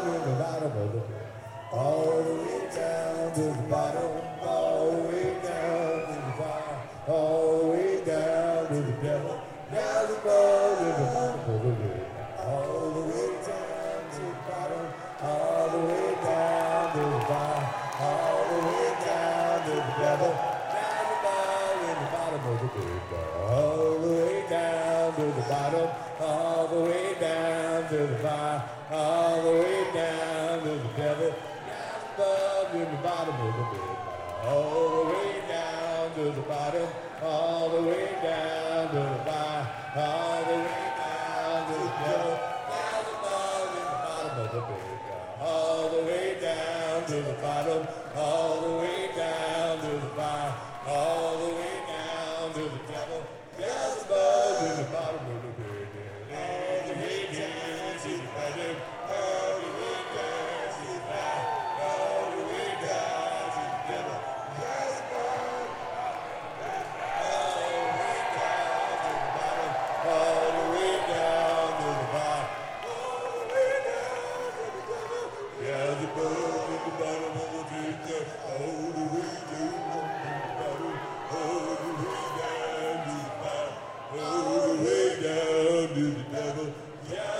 in the bottom of the pit. All the way down to the bottom, all the way down to the fire, all the way down to the devil, down above in the bottom of the pit. All the way down to the bottom, all the way down to the fire, all the way down to the devil, down above in the bottom of the pit. All the way down to the bottom, all the way down to the fire, all the way down to the devil, down above in the bottom of the pit. All the way down to the bottom, all the way down to the fire, all the way down to the devil, down above in the bottom of the pit. All the way down to the bottom, all the way down to the fire, all the way down to the devil, down above in the bottom of the pit. All the way down to the bottom, all the way down to the fire, all the way down to the devil, down above, all the way down to the bottom, all the way down to the fire, all the way down to the devil, down above in the bottom of the pit. All the way down to the bottom, all the way down to the fire, all the way down to the devil, down